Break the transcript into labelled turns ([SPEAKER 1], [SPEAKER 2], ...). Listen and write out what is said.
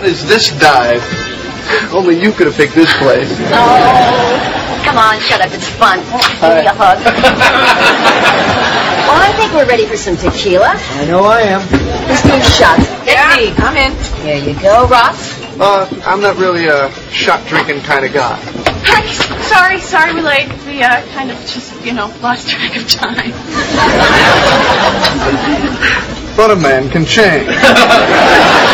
[SPEAKER 1] What is this dive? Only you could have picked this place.
[SPEAKER 2] Oh, come on, shut up. It's fun. Give me a hug. Well, I think we're ready for some tequila.
[SPEAKER 1] I know I am.
[SPEAKER 2] Let's do shots.
[SPEAKER 3] Get me. I'm in.
[SPEAKER 2] Here you go, Ross.
[SPEAKER 1] I'm not really a shot-drinking kind of guy.
[SPEAKER 3] Hi. Sorry we're late. We kind of just, lost track of time.
[SPEAKER 1] But a man can change.